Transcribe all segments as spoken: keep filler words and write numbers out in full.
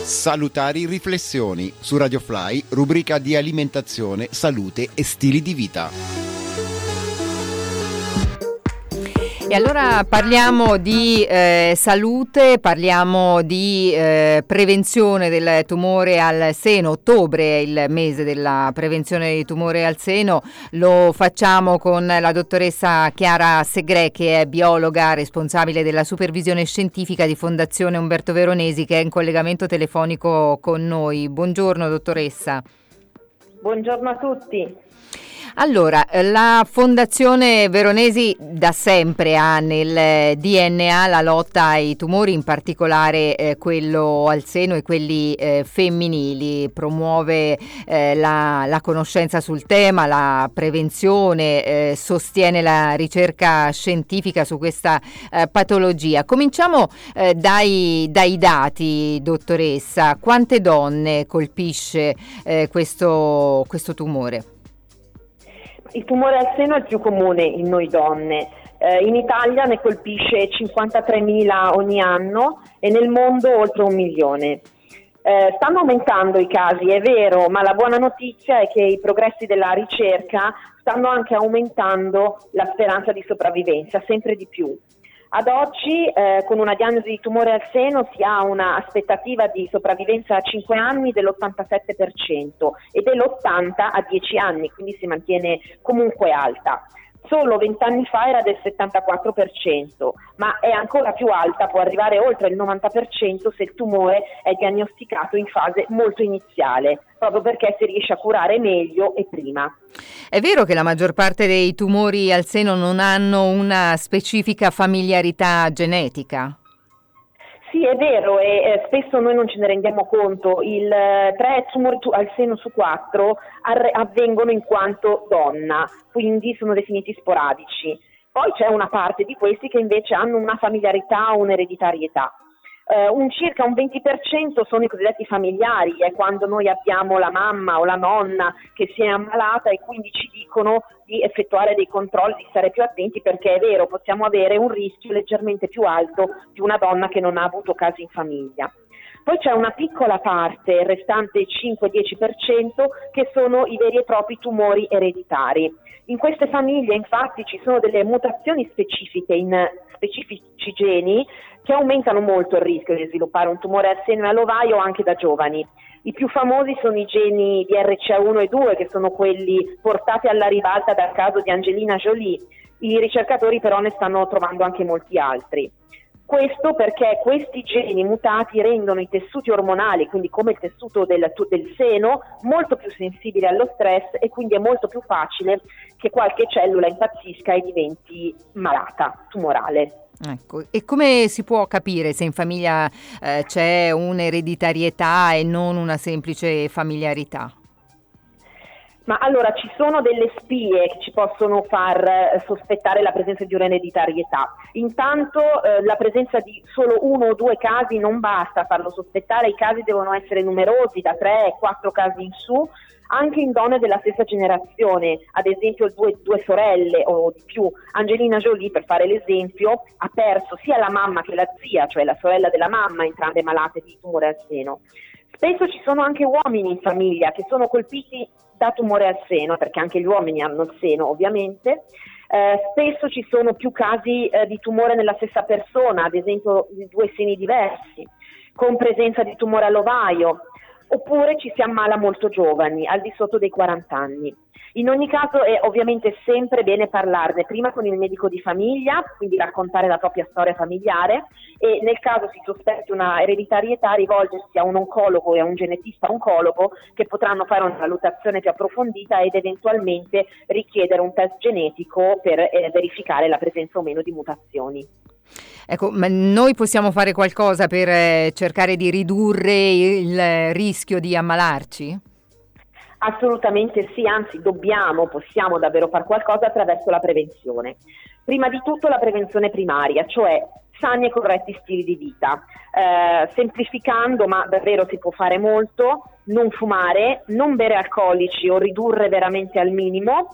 Salutari riflessioni su Radio Fly, rubrica di alimentazione, salute e stili di vita. E allora parliamo di eh, salute, parliamo di eh, prevenzione del tumore al seno. Ottobre è il mese della prevenzione di tumore al seno. Lo facciamo con la dottoressa Chiara Segre, che è biologa responsabile della supervisione scientifica di Fondazione Umberto Veronesi, che è in collegamento telefonico con noi. Buongiorno dottoressa. Buongiorno a tutti. Allora, la Fondazione Veronesi da sempre ha nel D N A la lotta ai tumori, in particolare eh, quello al seno e quelli eh, femminili, promuove eh, la, la conoscenza sul tema, la prevenzione, eh, sostiene la ricerca scientifica su questa eh, patologia. Cominciamo eh, dai, dai dati, dottoressa. Quante donne colpisce eh, questo, questo tumore? Il tumore al seno è il più comune in noi donne. Eh, in Italia ne colpisce cinquantatremila ogni anno e nel mondo oltre un milione. Eh, stanno aumentando i casi, è vero, ma la buona notizia è che i progressi della ricerca stanno anche aumentando la speranza di sopravvivenza, sempre di più. Ad oggi, eh, con una diagnosi di tumore al seno, si ha una aspettativa di sopravvivenza a cinque anni dell'ottantasette per cento e dell'ottanta a dieci anni, quindi si mantiene comunque alta. Solo vent'anni fa era del settantaquattro per cento, ma è ancora più alta, può arrivare oltre il novanta per cento se il tumore è diagnosticato in fase molto iniziale, proprio perché si riesce a curare meglio e prima. È vero che la maggior parte dei tumori al seno non hanno una specifica familiarità genetica? Sì, è vero, e eh, spesso noi non ce ne rendiamo conto. Il eh, tre tumori tu- al seno su quattro arre- avvengono in quanto donna, quindi sono definiti sporadici. Poi c'è una parte di questi che invece hanno una familiarità o un'ereditarietà. Uh, un circa un venti per cento sono i cosiddetti familiari, è quando noi abbiamo la mamma o la nonna che si è ammalata e quindi ci dicono di effettuare dei controlli, di stare più attenti, perché è vero, possiamo avere un rischio leggermente più alto di una donna che non ha avuto casi in famiglia. Poi c'è una piccola parte, il restante cinque-dieci per cento, che sono i veri e propri tumori ereditari. In queste famiglie infatti ci sono delle mutazioni specifiche in specifici geni che aumentano molto il rischio di sviluppare un tumore al seno e all'ovaio anche da giovani. I più famosi sono i geni di erre ci a uno e due, che sono quelli portati alla ribalta dal caso di Angelina Jolie. I ricercatori però ne stanno trovando anche molti altri. Questo perché questi geni mutati rendono i tessuti ormonali, quindi come il tessuto del, del seno, molto più sensibili allo stress e quindi è molto più facile che qualche cellula impazzisca e diventi malata, tumorale. Ecco, e come si può capire se in famiglia eh, c'è un'ereditarietà e non una semplice familiarità? Ma allora ci sono delle spie che ci possono far eh, sospettare la presenza di un'ereditarietà. Intanto eh, la presenza di solo uno o due casi non basta a farlo sospettare, i casi devono essere numerosi, da tre quattro casi in su, anche in donne della stessa generazione, ad esempio due, due sorelle o di più. Angelina Jolie, per fare l'esempio, ha perso sia la mamma che la zia, cioè la sorella della mamma, entrambe malate di tumore al seno. Spesso ci sono anche uomini in famiglia che sono colpiti da tumore al seno, perché anche gli uomini hanno il seno ovviamente. Eh, spesso ci sono più casi eh, di tumore nella stessa persona, ad esempio di due seni diversi, con presenza di tumore all'ovaio, oppure ci si ammala molto giovani, al di sotto dei quaranta anni. In ogni caso è ovviamente sempre bene parlarne prima con il medico di famiglia, quindi raccontare la propria storia familiare, e nel caso si sospetti una ereditarietà rivolgersi a un oncologo e a un genetista oncologo che potranno fare una valutazione più approfondita ed eventualmente richiedere un test genetico per eh, verificare la presenza o meno di mutazioni. Ecco, ma noi possiamo fare qualcosa per eh, cercare di ridurre il rischio di ammalarci? Assolutamente sì, anzi dobbiamo, possiamo davvero fare qualcosa attraverso la prevenzione. Prima di tutto la prevenzione primaria, cioè sani e corretti stili di vita. Eh, semplificando, ma davvero si può fare molto: non fumare, non bere alcolici o ridurre veramente al minimo,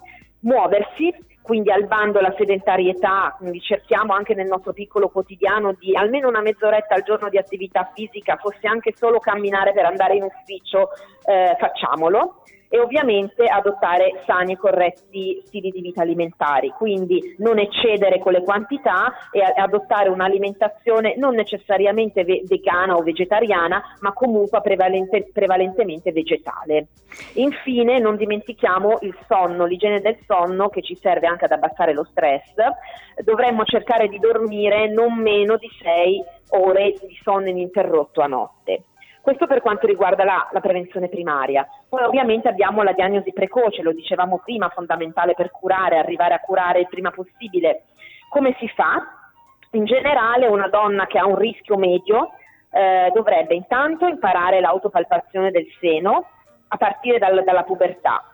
muoversi, quindi al bando la sedentarietà, quindi cerchiamo anche nel nostro piccolo quotidiano di almeno una mezz'oretta al giorno di attività fisica, fosse anche solo camminare per andare in ufficio, eh, facciamolo. E ovviamente adottare sani e corretti stili di vita alimentari, quindi non eccedere con le quantità e adottare un'alimentazione non necessariamente ve- vegana o vegetariana, ma comunque prevalente- prevalentemente vegetale. Infine non dimentichiamo il sonno, l'igiene del sonno, che ci serve anche ad abbassare lo stress. Dovremmo cercare di dormire non meno di sei ore di sonno ininterrotto a notte. Questo per quanto riguarda la, la prevenzione primaria. Poi ovviamente abbiamo la diagnosi precoce, lo dicevamo prima, fondamentale per curare, arrivare a curare il prima possibile. Come si fa? In generale una donna che ha un rischio medio eh, dovrebbe intanto imparare l'autopalpazione del seno a partire dal, dalla pubertà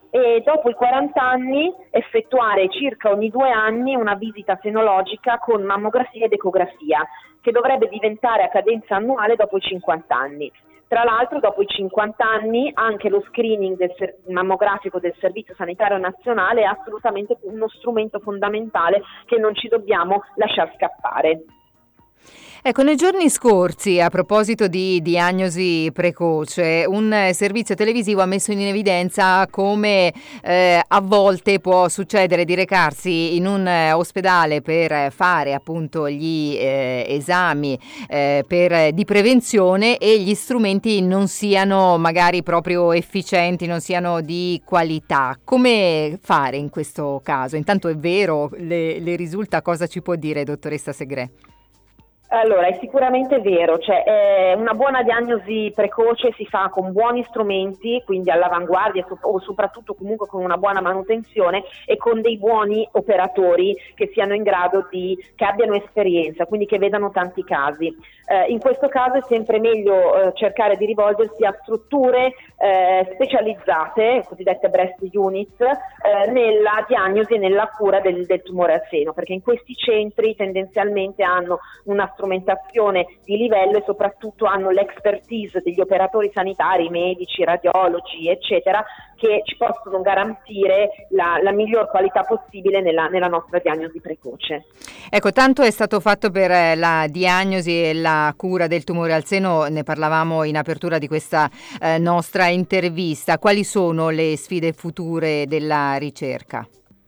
e dopo i quaranta anni effettuare circa ogni due anni una visita senologica con mammografia ed ecografia, che dovrebbe diventare a cadenza annuale dopo i cinquanta anni. Tra l'altro dopo i cinquanta anni anche lo screening del ser- mammografico del Servizio Sanitario Nazionale è assolutamente uno strumento fondamentale che non ci dobbiamo lasciar scappare. Ecco, nei giorni scorsi, a proposito di diagnosi precoce, un eh, servizio televisivo ha messo in evidenza come eh, a volte può succedere di recarsi in un eh, ospedale per fare appunto gli eh, esami eh, per, di prevenzione e gli strumenti non siano magari proprio efficienti, non siano di qualità. Come fare in questo caso? Intanto è vero, le, le risulta, cosa ci può dire, dottoressa Segre? Allora, è sicuramente vero, cioè eh, una buona diagnosi precoce si fa con buoni strumenti, quindi all'avanguardia o soprattutto comunque con una buona manutenzione e con dei buoni operatori che siano in grado di, che abbiano esperienza, quindi che vedano tanti casi. Eh, in questo caso è sempre meglio eh, cercare di rivolgersi a strutture eh, specializzate, cosiddette breast units, eh, nella diagnosi e nella cura del, del tumore al seno, perché in questi centri tendenzialmente hanno una strumentazione di livello e soprattutto hanno l'expertise degli operatori sanitari, medici, radiologi, eccetera, che ci possono garantire la, la miglior qualità possibile nella, nella nostra diagnosi precoce. Ecco, tanto è stato fatto per la diagnosi e la cura del tumore al seno, ne parlavamo in apertura di questa eh, nostra intervista. Quali sono le sfide future della ricerca?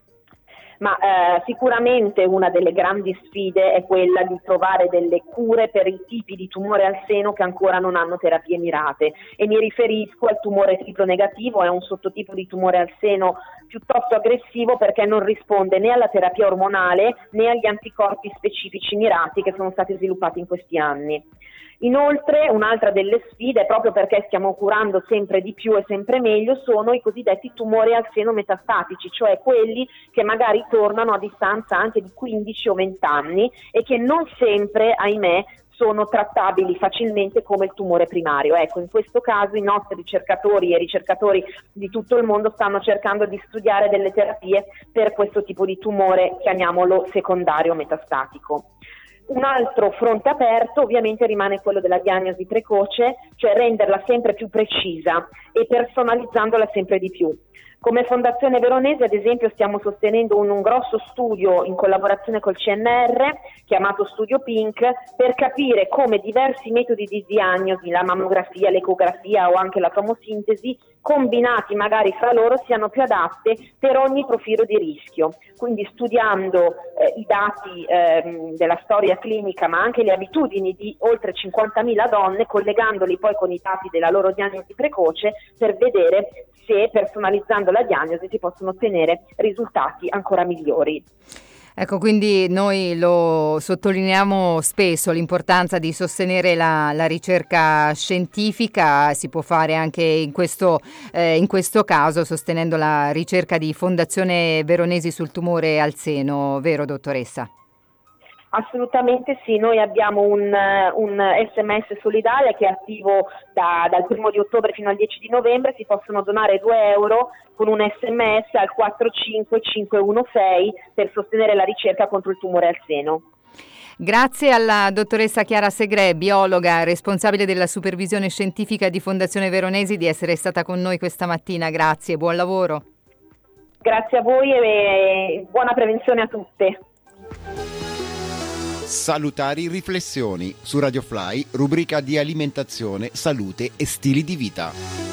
Ma eh, sicuramente una delle grandi sfide è quella di trovare delle cure per i tipi di tumore al seno che ancora non hanno terapie mirate, e mi riferisco al tumore triplo negativo, è un sottotipo di tumore al seno piuttosto aggressivo perché non risponde né alla terapia ormonale né agli anticorpi specifici mirati che sono stati sviluppati in questi anni. Inoltre un'altra delle sfide, proprio perché stiamo curando sempre di più e sempre meglio, sono i cosiddetti tumori al seno metastatici, cioè quelli che magari tornano a distanza anche di quindici o venti anni e che non sempre, ahimè, sono trattabili facilmente come il tumore primario. Ecco, in questo caso i nostri ricercatori e ricercatori di tutto il mondo stanno cercando di studiare delle terapie per questo tipo di tumore, chiamiamolo secondario metastatico. Un altro fronte aperto ovviamente rimane quello della diagnosi precoce, cioè renderla sempre più precisa e personalizzandola sempre di più. Come Fondazione Veronesi, ad esempio, stiamo sostenendo un, un grosso studio in collaborazione col C N R, chiamato Studio Pink, per capire come diversi metodi di diagnosi, la mammografia, l'ecografia o anche la tomosintesi, combinati magari fra loro, siano più adatte per ogni profilo di rischio. Quindi studiando eh, i dati eh, della storia clinica, ma anche le abitudini di oltre cinquantamila donne, collegandoli poi con i dati della loro diagnosi precoce, per vedere se personalizzando la diagnosi si possono ottenere risultati ancora migliori. Ecco, quindi noi lo sottolineiamo spesso, l'importanza di sostenere la, la ricerca scientifica. Si può fare anche in questo, eh, in questo caso sostenendo la ricerca di Fondazione Veronesi sul tumore al seno, vero dottoressa? Assolutamente sì, noi abbiamo un, un S M S Solidaria che è attivo da, dal primo di ottobre fino al dieci di novembre, si possono donare due euro con un S M S al quattro cinque cinque uno sei per sostenere la ricerca contro il tumore al seno. Grazie alla dottoressa Chiara Segre, biologa, responsabile della supervisione scientifica di Fondazione Veronesi, di essere stata con noi questa mattina. Grazie, buon lavoro. Grazie a voi e buona prevenzione a tutte. Salutari riflessioni su Radio Fly, rubrica di alimentazione, salute e stili di vita.